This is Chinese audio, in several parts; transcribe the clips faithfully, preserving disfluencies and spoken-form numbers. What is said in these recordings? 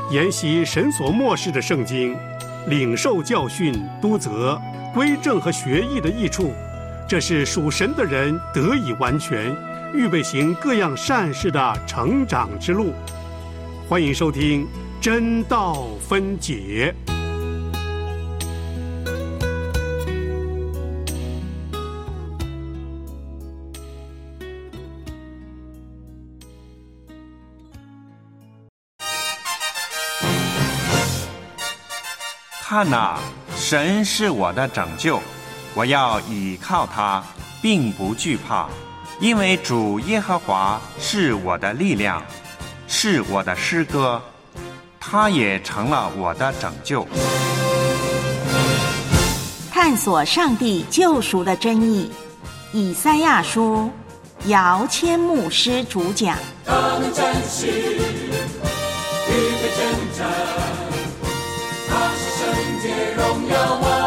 研习神所默示的圣经，领受教训、督责、归正和学义的益处，这是属神的人得以完全，预备行各样善事的成长之路。欢迎收听真道分解。 看哪，神是我的拯救，我要倚靠他，并不惧怕，因为主耶和华是我的力量，是我的诗歌，他也成了我的拯救。 探索上帝救赎的真意，以赛亚书，姚谦牧师主讲。 他能战士，预备征战，他是圣洁荣耀王，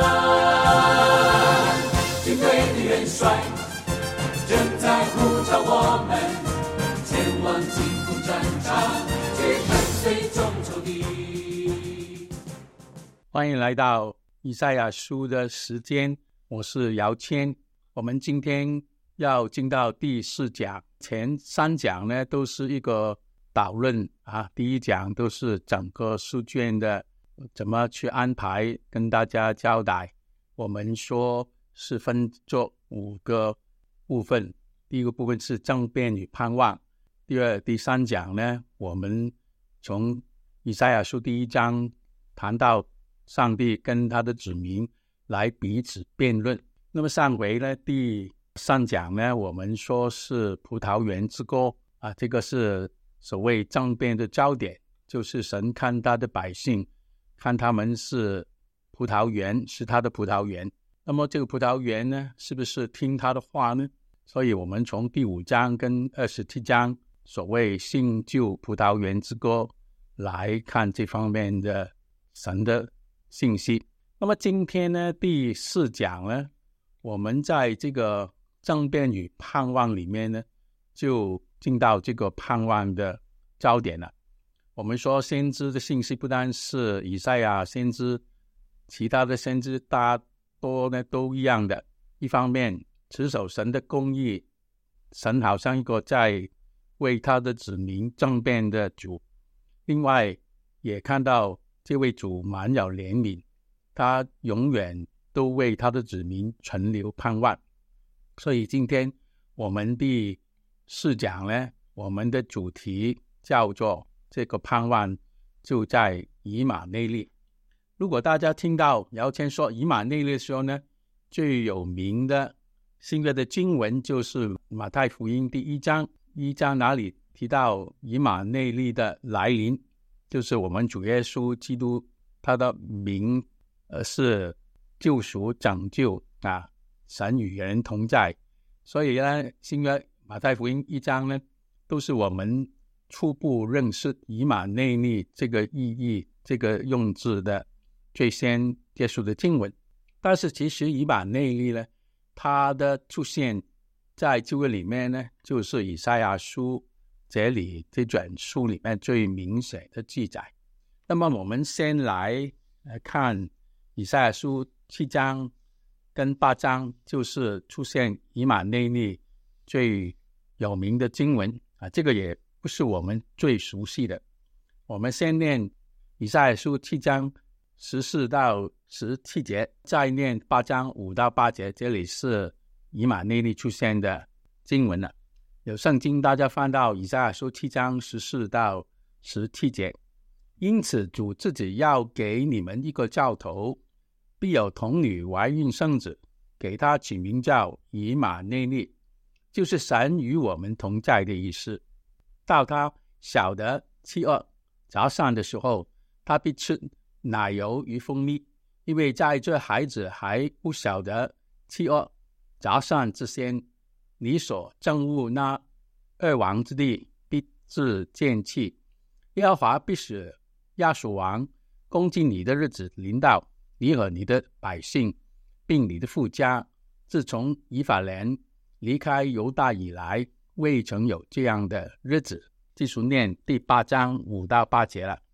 军队的元帅正在呼召我们前往金风战场，去跟随众仇敌。 欢迎来到以赛亚书的时间，我是姚谦。我们今天要进到第四讲，前三讲呢都是一个导论啊，第一讲都是整个书卷的怎么去安排，跟大家交代。我们说是分作五个部分，第一个部分是政变与盼望，第二、第三讲呢，我们从以赛亚书第一章谈到上帝跟他的子民来彼此辩论。那么上回呢，第三讲呢，我们说是葡萄园之歌啊，这个是所谓政变的焦点，就是神看他的百姓，看他们是葡萄园，是他的葡萄园。那么这个葡萄园呢，是不是听他的话呢？所以我们从第五章跟二十七章所谓新旧葡萄园之歌来看这方面的神的信息。那么今天呢，第四讲呢，我们在这个政变与盼望里面呢，就进到这个盼望的焦点了。我们说先知的信息不单是以赛亚先知，其他的先知大多呢都一样的。一方面持守神的公义，神好像一个在为他的子民政变的主，另外也看到这位主满有怜悯，他永远都为他的子民存留盼望。所以今天我们第四讲呢，我们的主题叫做这个盼望就在以马内利。如果大家听到姚谦说以马内利的时候呢，最有名的新约的经文就是马太福音第一章，一章哪里提到以马内利的来临，就是我们主耶稣基督，他的名呃是救赎拯救啊，神与人同在。所以呢，新约马太福音一章呢，都是我们初步认识以马内利这个意义，这个用字的最先接触的经文。但是其实以马内利呢，它的出现在旧约里面呢，就是以赛亚书这里这卷书里面最明显的记载。那么我们先来看以赛亚书七章跟八章，就是出现以马内利最有名的经文啊，这个也不是我们最熟悉的。我们先念以赛亚书七章十四到十七节，再念八章五到八节，这里是以马内利出现的经文了。有圣经大家翻到以赛亚书七章十四到十七节。因此主自己要给你们一个兆头，必有童女怀孕生子，给他起名叫以马内利，就是神与我们同在的意思。到他小的七月早上的时候，他必吃奶油与蜂蜜，因为在这孩子还不小的七月早上之前，你所憎恶那二王之地必致见弃。耶和华必使亚述王攻击你的日子临到你和你的百姓，并你的父家。自从以法莲离开犹大以来，未曾有这样的日子。继续念第八章五到八节了。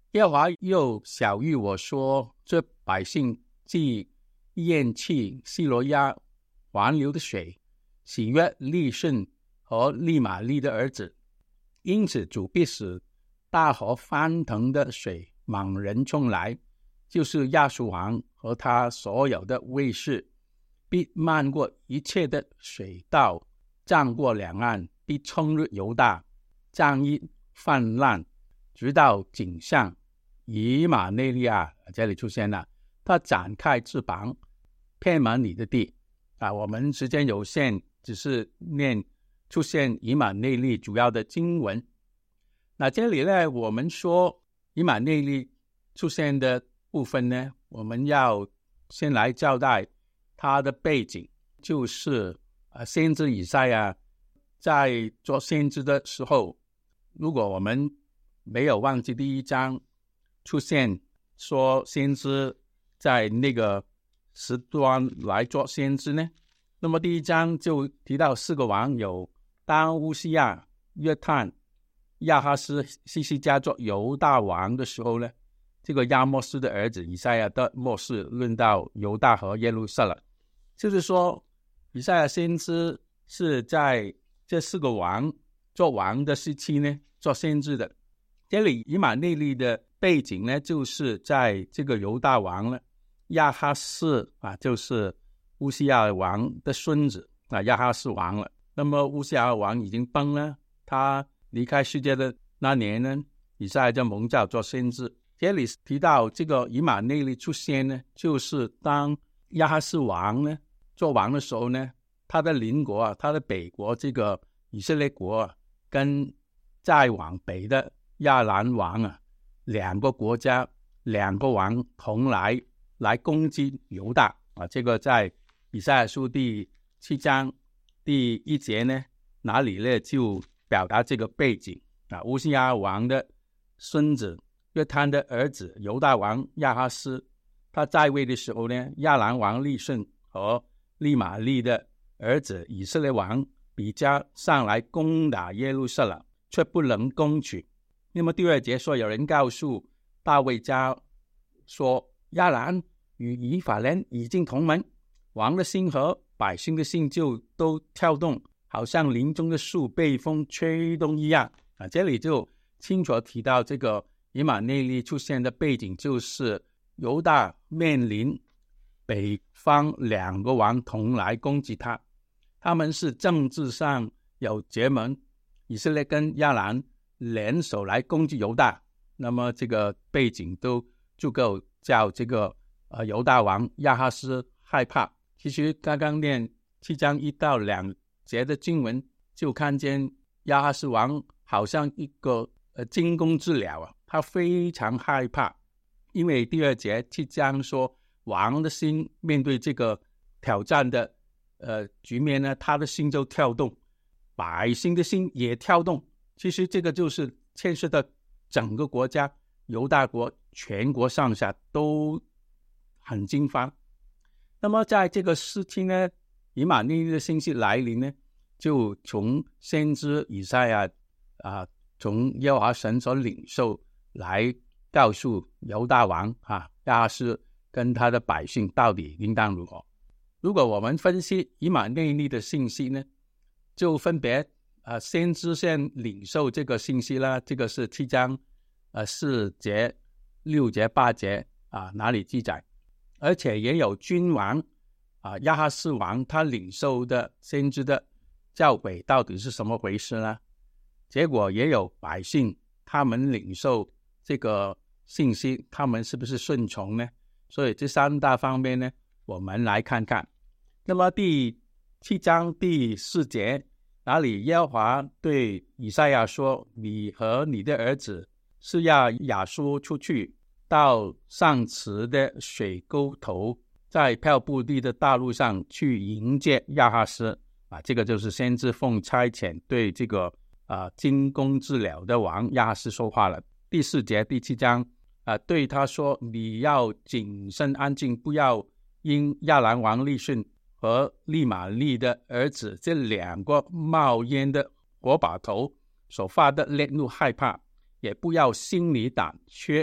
耶和华又晓谕我说，这百姓既厌弃西罗亚环流的水，喜悦利顺和利玛利的儿子，因此主必使大河翻腾的水猛然冲来，就是亚述王和他所有的卫士，必漫过一切的水道，涨过两岸，必冲入犹大，战役泛滥，直到颈项。以马内利亚这里出现了，他展开翅膀，遍满你的地啊。我们时间有限，只是念出现以马内利主要的经文。那这里呢，我们说以马内利出现的部分呢，我们要先来交代他的背景，就是啊，先知以赛亚在做先知的时候，如果我们没有忘记第一章出现说先知在那个时段来做先知呢，那么第一章就提到四个王，有当乌西亚、约探、亚哈斯、西西家做犹大王的时候呢，这个亚摩斯的儿子以赛亚的末世论到犹大和耶路撒冷，就是说以赛亚先知是在这四个王做王的时期呢做先知的。这里以马内利的背景呢，就是在这个犹大王呢，亚哈斯啊，就是乌西亚王的孙子啊，亚哈斯王了。那么乌西亚王已经崩了，他离开世界的那年呢，以赛亚就蒙召做先知。这里提到这个以马内利出现呢，就是当亚哈斯王呢做王的时候呢，他的邻国啊，他的北国这个以色列国啊，跟再往北的亚兰王啊，两个国家两个王同来来攻击犹大啊。这个在以赛亚书第七章第一节呢，哪里呢就表达这个背景啊。乌西亚王的孙子约探的儿子犹大王亚哈斯，他在位的时候呢，亚兰王利顺和利玛利的儿子以色列王比加上来攻打耶路撒冷，却不能攻取。那么第二节说，有人告诉大卫家说，亚兰与以法莲已经同盟，王的心和百姓的心就都跳动，好像林中的树被风吹动一样啊。这里就清楚提到这个以马内利出现的背景，就是犹大面临北方两个王同来攻击他，他们是政治上有结盟，以色列跟亚兰联手来攻击犹大。那么这个背景都足够叫这个呃犹大王亚哈斯害怕。其实刚刚念七章一到两节的经文，就看见亚哈斯王好像一个呃惊弓之鸟啊，他非常害怕，因为第二节七章说，王的心面对这个挑战的呃局面呢，他的心就跳动，百姓的心也跳动。其实这个就是牵涉到整个国家，犹大国全国上下都很惊慌。那么在这个时期呢，以马内利的信息来临呢，就从先知以赛亚啊，从耶和华神所领受来告诉犹大王啊亚哈斯跟他的百姓到底应当如何。如果我们分析以马内利的信息呢，就分别啊，先知先领受这个信息啦，这个是七章呃四节、六节、八节啊哪里记载，而且也有君王啊亚哈斯王他领受的先知的教诲到底是什么回事呢？结果也有百姓他们领受这个信息，他们是不是顺从呢？所以这三大方面呢，我们来看看。那么第七章第四节，哪里耶和华对以赛亚说，你和你的儿子是要亚述出去，到上池的水沟头，在漂布地的大路上去迎接亚哈斯啊，这个就是先知奉差遣对这个啊惊弓之鸟的王亚哈斯说话了。第四节第七章啊，对他说，你要谨慎安静，不要因亚兰王利顺和利玛利的儿子这两个冒烟的火把头所发的烈怒害怕，也不要心里胆怯，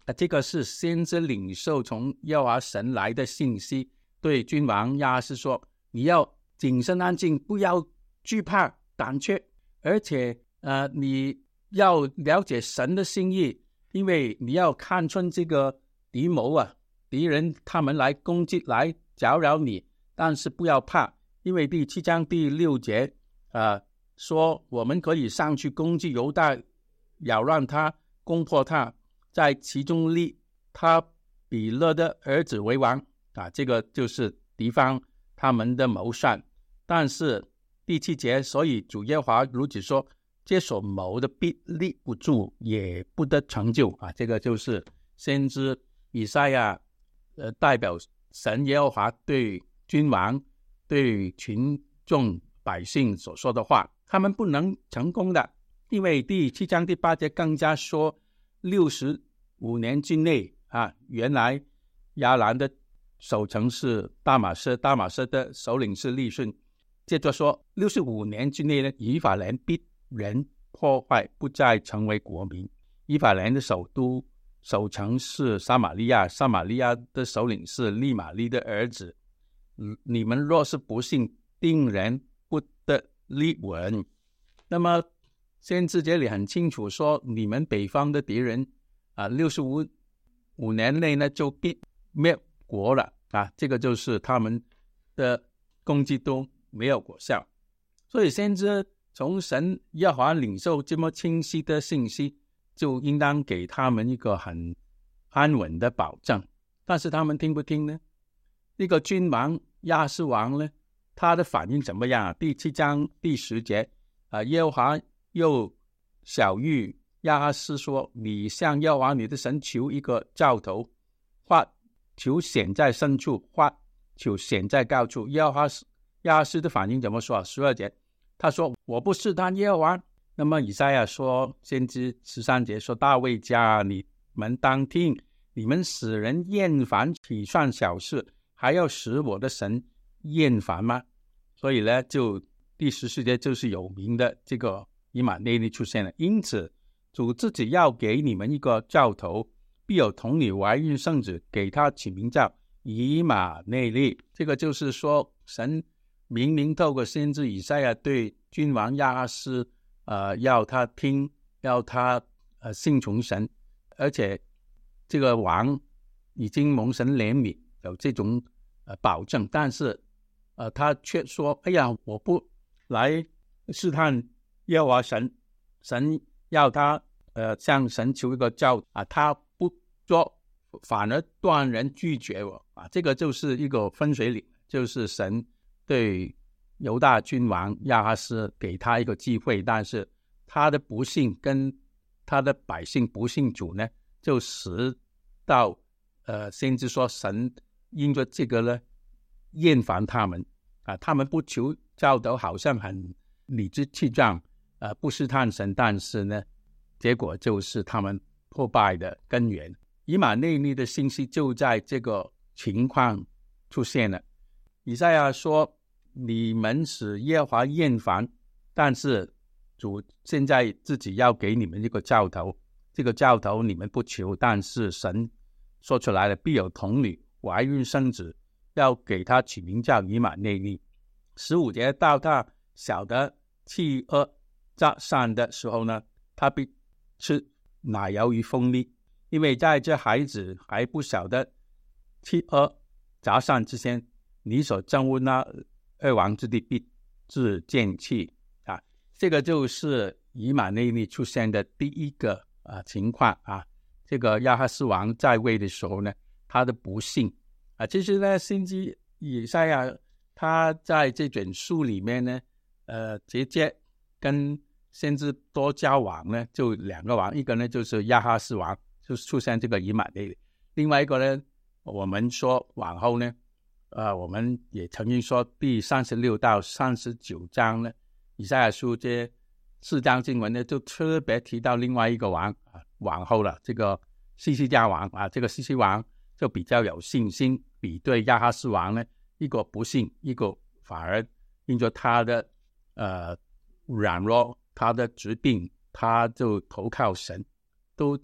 啊，这个是先知领受从耶和华神来的信息，对君王亚哈斯说，你要谨慎安静，不要惧怕胆怯，而且呃，你要了解神的心意，因为你要看穿这个敌谋啊，敌人他们来攻击来搅扰你，但是不要怕，因为第七章第六节呃说，我们可以上去攻击犹大，扰乱他，攻破他，在其中立他比勒的儿子为王啊，这个就是敌方他们的谋算。但是第七节，所以主耶和华如此说，这所谋的必立不住，也不得成就啊。这个就是先知以赛亚呃代表神耶和华对君王对群众百姓所说的话，他们不能成功的，因为第七章第八节更加说，六十五年之内啊，原来亚兰的首城是大马士，大马士的首领是利顺。接着说，六十五年之内呢，以法莲必人破坏，不再成为国民。以法莲的首都首城是撒玛利亚，撒玛利亚的首领是利玛利的儿子。你们若是不信，定然不得立稳。那么先知这里很清楚说，你们北方的敌人啊，六十五五年内呢就必灭国了啊，这个就是他们的攻击都没有果效。所以先知从神耶和华领受这么清晰的信息，就应当给他们一个很安稳的保证。但是他们听不听呢？那个君王亚哈斯王呢，他的反应怎么样？第七章第十节啊，耶和华又晓谕亚哈斯说，你向耶和华你的神求一个兆头，或求显在深处，或求显在高处。耶和华亚哈斯的反应怎么说？十二节他说，我不试探耶和华。那么以赛亚说，先知十三节说，大卫家，你们当听，你们使人厌烦岂算小事，还要使我的神厌烦吗？所以呢，就第十四节就是有名的这个以马内利出现了。因此主自己要给你们一个兆头，必有童女怀孕生子，给他起名叫以马内利。这个就是说，神明明透过先知以赛亚对君王亚哈斯呃，要他听，要他呃信从神，而且这个王已经蒙神怜悯，有这种呃保证，但是呃他却说，哎呀，我不来试探耶和华神，神要他呃向神求一个兆啊，他不做，反而断然拒绝我啊，这个就是一个分水岭，就是神对犹大君王亚哈斯给他一个机会，但是他的不信跟他的百姓不信主呢，就使到呃先知说神因着这个呢厌烦他们啊，他们不求兆头，好像很理直气壮，呃不试探神，但是呢结果就是他们破败的根源。以马内利的信息就在这个情况出现了。以赛亚说，你们使耶和华厌烦，但是主现在自己要给你们一个兆头，这个兆头你们不求，但是神说出来了，必有童女怀孕生子，要给他起名叫以马内利。十五节，到他晓得弃恶诈善的时候呢，他必吃奶油与蜂蜜，因为在这孩子还不晓得弃恶诈善之前，你所憎恶那二王之地必致见弃啊。这个就是以马内利出现的第一个啊情况啊。这个亚哈斯王在位的时候呢，他的不幸啊，其实呢，先知以赛亚他在这卷书里面呢，呃，直接跟先知多交往呢，就两个王，一个呢就是亚哈斯王，就是出现这个以马内利，另外一个呢，我们说往后呢。呃，我们也曾经说第三十六到三十九章呢，以赛亚书这四章经文呢，就特别提到另外一个王啊，往后了，这个西西家王啊，这个西西王就比较有信心，比对亚哈斯王呢，一个不信，一个反而因着他的呃软弱，他的疾病，他就投靠神，都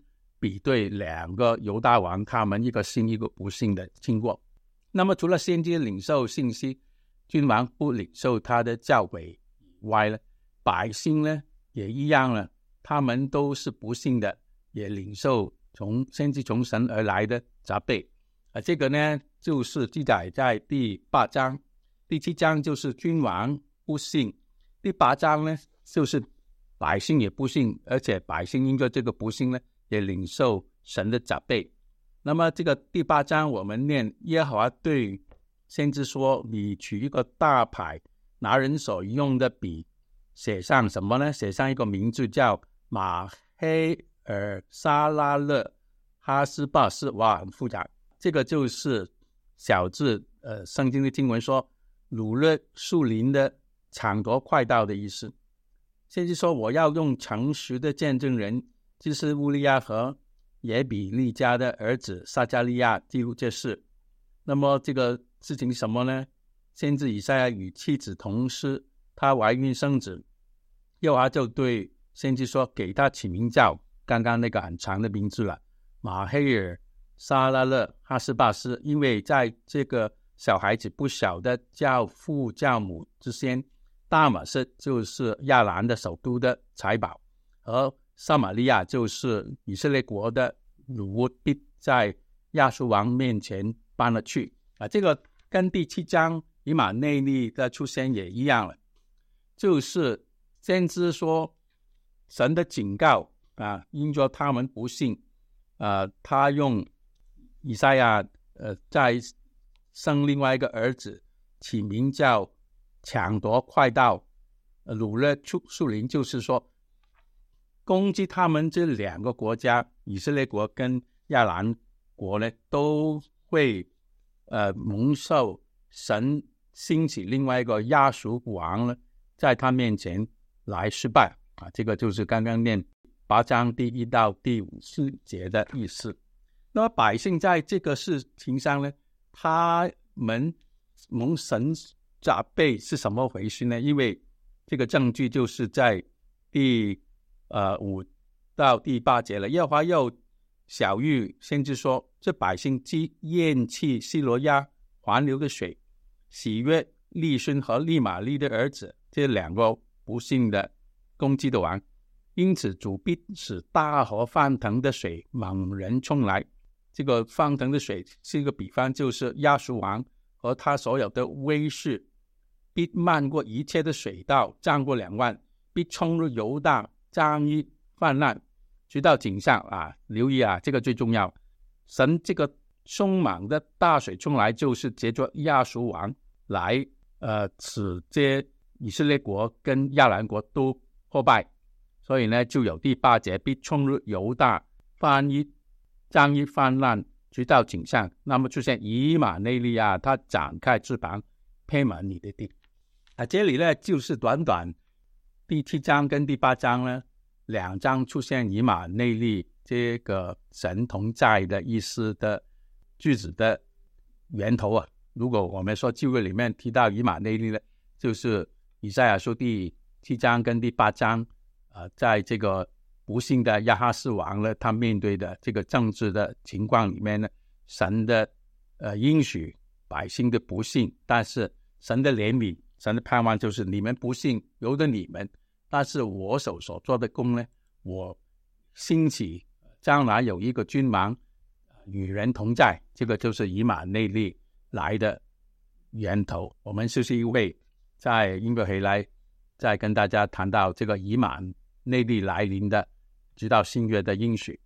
比对两个犹大王他们一个信一个不信的经过。那么除了先知领受信息，君王不领受他的教诲以外呢，百姓呢也一样了，他们都是不信的，也领受从先知从神而来的责备。啊，这个呢就是记载在第八章，第七章就是君王不信，第八章呢就是百姓也不信，而且百姓因着这个不信呢，也领受神的责备。那么这个第八章我们念，耶和华对先知说，你取一个大牌，拿人所用的笔写上什么呢？写上一个名字叫马黑尔沙拉勒哈斯巴斯。哇，很复杂。这个就是小字，呃，圣经的经文说掳掠树林的抢夺快刀的意思。先知说，我要用诚实的见证人，就是乌利亚和耶比利家的儿子撒迦利亚记录这事。那么这个事情是什么呢？先知以赛亚与妻子同室，他怀孕生子，耶和华就对先知说，给他起名叫刚刚那个很长的名字了，马黑尔沙拉勒哈斯巴斯，因为在这个小孩子不晓得叫父叫母之先，大马士就是亚兰的首都的财宝，而撒玛利亚就是以色列国的掳物，必在亚述王面前搬了去。啊，这个跟第七章以马内利的出现也一样了，就是先知说神的警告啊，因着他们不信，啊，他用以赛亚呃再生另外一个儿子，起名叫抢夺快刀，呃、掳掠树林，就是说攻击他们这两个国家，以色列国跟亚兰国呢，都会呃蒙受神兴起另外一个亚述王呢，在他面前来失败啊。这个就是刚刚念八章第一到第五四节的意思。那么百姓在这个事情上呢，他们蒙神责备是什么回事呢？因为这个证据就是在第呃五到第八节了。耶和华又晓谕先知说，这百姓既厌弃西罗亚环流的水，喜悦利孙和利玛利的儿子，这两个不幸的攻击的王，因此主必使大河翻腾的水猛然冲来。这个翻腾的水是一个比方，就是亚述王和他所有的威势必漫过一切的水道，涨过两万，必冲入犹大，张溢泛滥，直到井上啊！留意啊，这个最重要。神这个凶猛的大水冲来，就是借着亚述王来，呃，使这以色列国跟亚兰国都破败。所以呢，就有第八节，必冲入犹大，翻溢张溢泛滥，直到井上。那么出现以马内利亚，他展开翅膀，遍满你的地。啊，这里呢就是短短第七章跟第八章呢两章出现以马内利这个神同在的意思的句子的源头啊。如果我们说旧约里面提到以马内利呢，就是以赛亚书第七章跟第八章，呃，在这个不幸的亚哈斯王呢，他面对的这个政治的情况里面呢，神的呃应许百姓的不幸，但是神的怜悯，神的盼望就是你们不信，由得你们，但是我手所做的工呢，我兴起将来有一个君王与人同在，这个就是以马内利来的源头。我们休息一会，在音乐回来再跟大家谈到这个以马内利来临的直到新约的应许。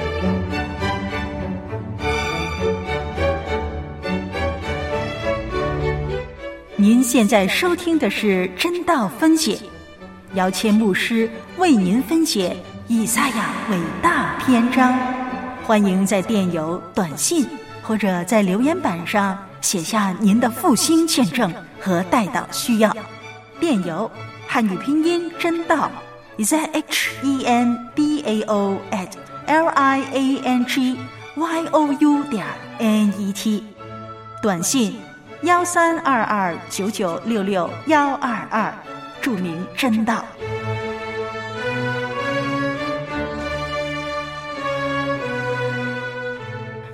您现在收听的是真道分解，姚谦牧师为您分解以赛亚伟大篇章。欢迎在电邮、短信或者在留言板上写下您的复兴见证和代祷需要。电邮汉语拼音真道 z h e n d a o at l i a n g y o u 点 n e t。短信幺三二二九九六六幺二二，注明真道。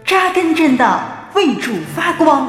扎根真道，为主发光。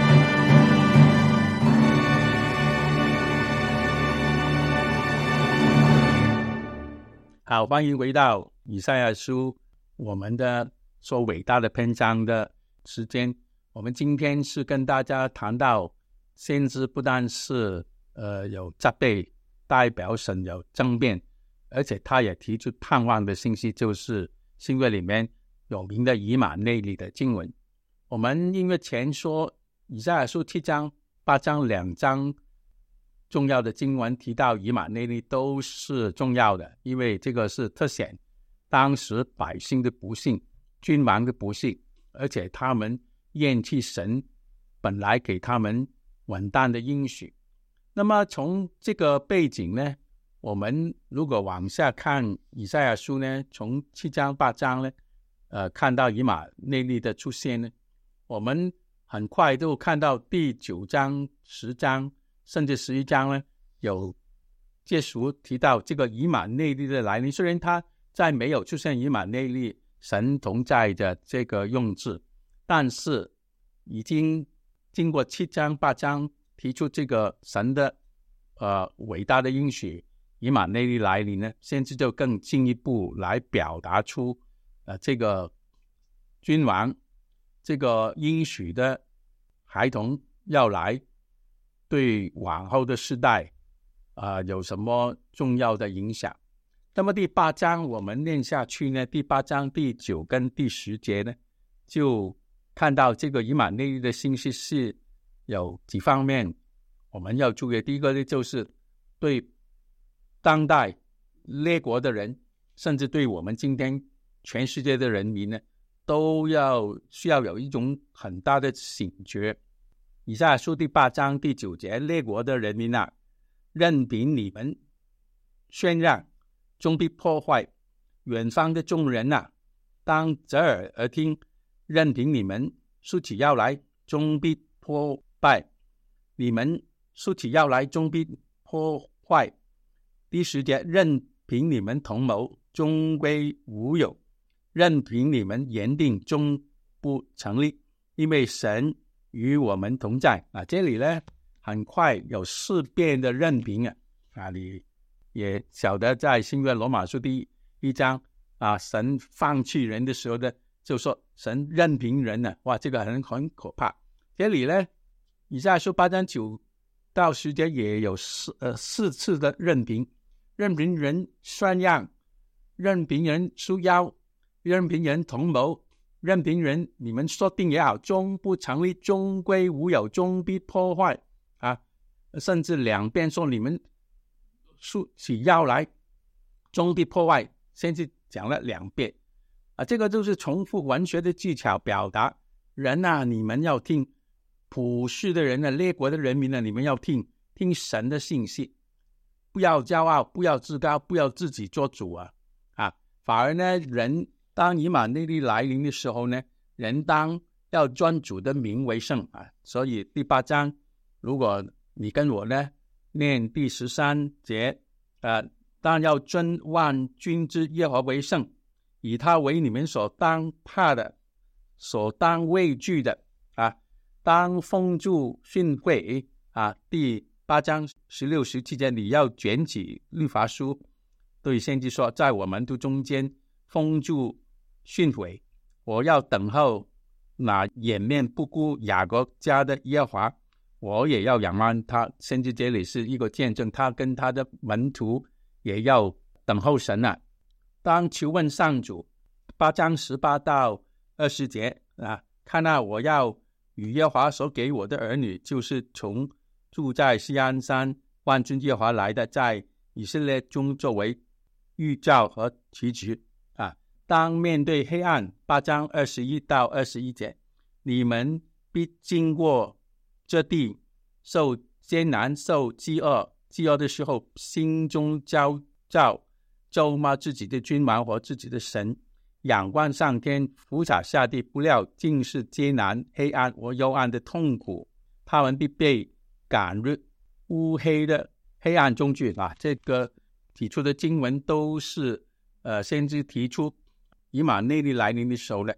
好，欢迎回到以赛亚书我们的说伟大的篇章的时间。我们今天是跟大家谈到先知不但是呃有责备，代表神有争辩，而且他也提出盼望的信息，就是新约里面有名的以马内利的经文。我们因为前说以赛亚书七章八章两章重要的经文提到以马内利都是重要的，因为这个是特显当时百姓的不幸，君王的不幸，而且他们厌弃神本来给他们稳当的应许。那么从这个背景呢，我们如果往下看以赛亚书呢，从七章八章呢呃，看到以马内利的出现呢，我们很快就看到第九章十章甚至十一章呢，有借书提到这个以马内利的来临。虽然他在没有出现以马内利神同在的这个用字，但是已经经过七章八章提出这个神的呃伟大的应许以马内利来临呢，先知就更进一步来表达出呃这个君王这个应许的孩童要来，对往后的世代啊、呃、有什么重要的影响。那么第八章我们念下去呢，第八章第九跟第十节呢，就看到这个以马内利的信息是有几方面我们要注意。第一个呢，就是对当代列国的人，甚至对我们今天全世界的人民呢，都要需要有一种很大的醒觉。以赛亚书第八章第九节，列国的人民啊，任凭你们宣让，终必破坏；远方的众人啊，当侧耳而听，任凭你们竖起腰来，终必破败；你们竖起腰来，终必破坏。第十节，任凭你们同谋，终归无有；任凭你们言定，终不成立，因为神与我们同在啊。这里呢，很快有四遍的任凭啊啊，你也晓得在新约罗马书第一章啊，神放弃人的时候呢，就说神任凭人呢、啊，哇，这个很很可怕。这里呢，以赛亚书八章九到十节也有四呃四次的任凭，任凭人宣让，任凭人束腰，任凭人同谋，任凭人你们说定也好，终不成立，终归无有，终必破坏啊！甚至两边说你们竖起腰来，终必破坏，先是讲了两遍啊！这个就是重复文学的技巧，表达人啊，你们要听，普世的人啊，列国的人民啊，你们要听听神的信息，不要骄傲，不要自高，不要自己做主啊！啊，反而呢，人当以马内利来临的时候呢，人当要尊主的名为圣啊。所以第八章，如果你跟我呢念第十三节，呃，当要尊万军之耶和华为圣，以他为你们所当怕的，所当畏惧的啊，当封住训诲啊。第八章十六十七节，你要卷起律法书，对先知说，在我们的中间封住训诲，我要等候那掩面不顾雅各家的耶和华，我也要仰望他。先知这里是一个见证，他跟他的门徒也要等候神啊。当求问上主，八章十八到二十节啊，看啊，我要与耶和华所给我的儿女，就是从住在锡安山万军耶和华来的，在以色列中作为预兆和旗帜啊。当面对黑暗，八章二十一到二十一节，你们必经过这地，受艰难，受饥饿，饥饿的时候，心中焦躁，咒骂自己的君王和自己的神，仰望上天，俯察下地，不料竟是艰难、黑暗和幽暗的痛苦，他们必被赶入乌黑的黑暗中去啊。这个提出的经文都是呃，先知提出以马内利来临的时候呢，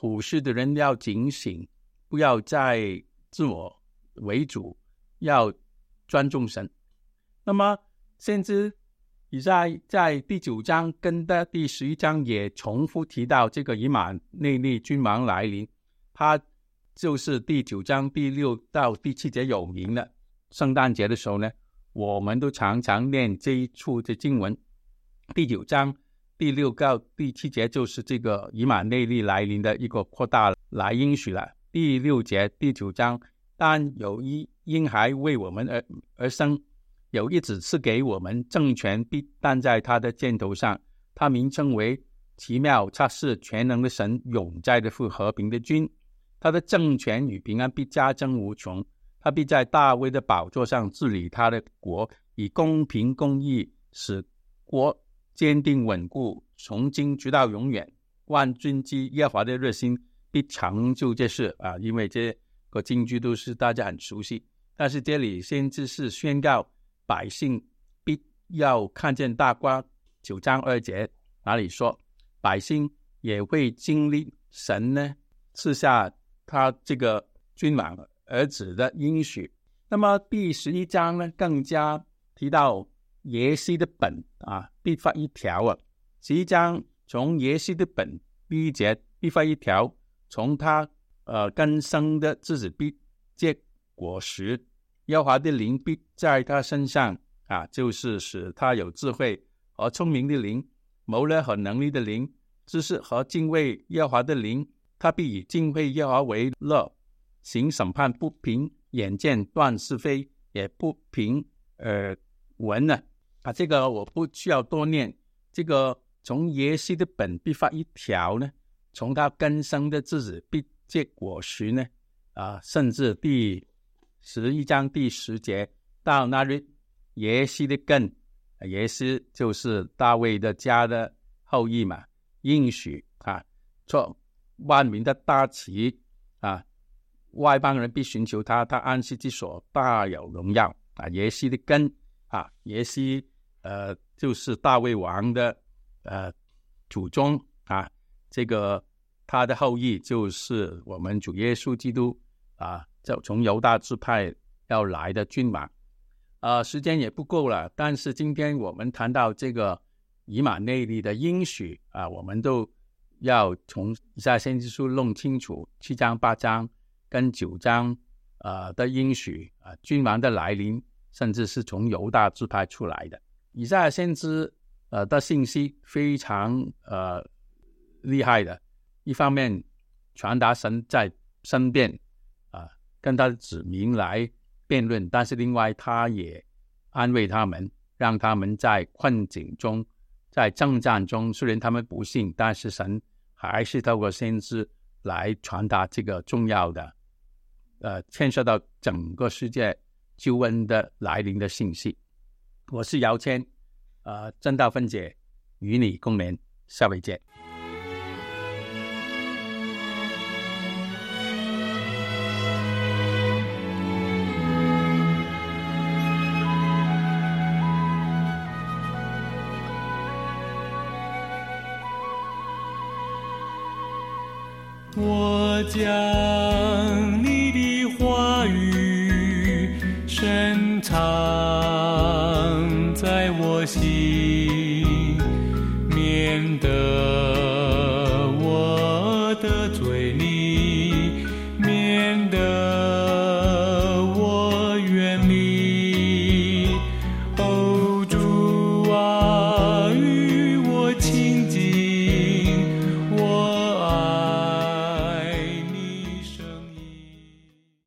普世的人要警醒，不要再自我为主，要尊重神。那么先知以赛亚在第九章跟的第十一章也重复提到这个以马内利君王来临，他就是第九章第六到第七节有名的。圣诞节的时候呢，我们都常常念这一处的经文。第九章第六到第七节就是这个以马内利来临的一个扩大来应许了。第六节第九章，但有一婴孩为我们而而生，有一子赐给我们，政权必担在他的肩头上，他名称为奇妙、察事、全能的神，永在的父，和平的君。他的政权与平安必加增无穷，他必在大卫的宝座上治理他的国，以公平公义使国坚定稳固，从今直到永远。万军之耶和华的热心必成就这事啊！因为这个经句都是大家很熟悉，但是这里先知是宣告百姓必要看见大光。九章二节哪里说百姓也会经历神呢赐下他这个君王儿子的应许。那么第十一章呢，更加提到耶西的本啊，必发一条啊。十一章从耶西的本第一节，必发一条，从他呃根生的枝子必结果实，耶和华的灵必在他身上啊，就是使他有智慧和聪明的灵，谋略和能力的灵，知识和敬畏耶和华的灵。他必以敬畏耶和华为乐，行审判不凭眼见断是非，也不凭耳闻呢。啊，这个我不需要多念。这个从耶西的本必发一条呢，从他根生的枝子必结果实呢。啊，甚至第十一章第十节，到那日耶西的根，耶西就是大卫的家的后裔嘛，应许啊，做万民的大旗啊，外邦人必寻求他，他安息之所大有荣耀啊。耶西的根啊，耶西呃就是大卫王的呃祖宗啊，这个他的后裔就是我们主耶稣基督啊，就从犹大支派要来的君王。呃，时间也不够了，但是今天我们谈到这个以马内利的应许啊，我们都要从以赛亚先知书弄清楚七章八章跟九章呃的应许啊，君王的来临，甚至是从犹大支派出来的。以赛亚先知呃的信息非常呃厉害的，一方面传达神在身边啊、呃，跟他的子民来辩论，但是另外他也安慰他们，让他们在困境中，在征战中，虽然他们不信，但是神还是透过先知来传达这个重要的呃，牵涉到整个世界救恩的来临的信息。我是姚谦，呃，正道分解与你共勉，下回见。 我将